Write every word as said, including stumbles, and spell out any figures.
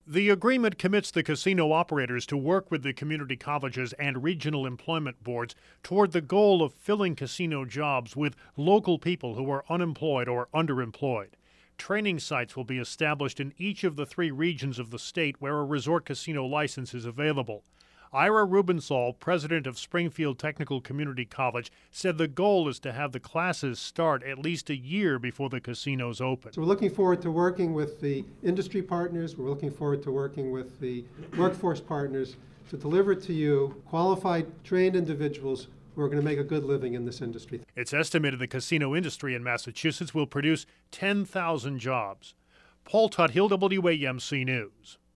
The agreement commits the casino operators to work with the community colleges and regional employment boards toward the goal of filling casino jobs with local people who are unemployed or underemployed. Training sites will be established in each of the three regions of the state where a resort casino license is available. Ira Rubensall, president of Springfield Technical Community College, said the goal is to have the classes start at least a year before the casinos open. So we're looking forward to working with the industry partners. We're looking forward to working with the workforce partners to deliver to you qualified, trained individuals who are going to make a good living in this industry. It's estimated the casino industry in Massachusetts will produce ten thousand jobs. Paul Tuthill, W A M C News.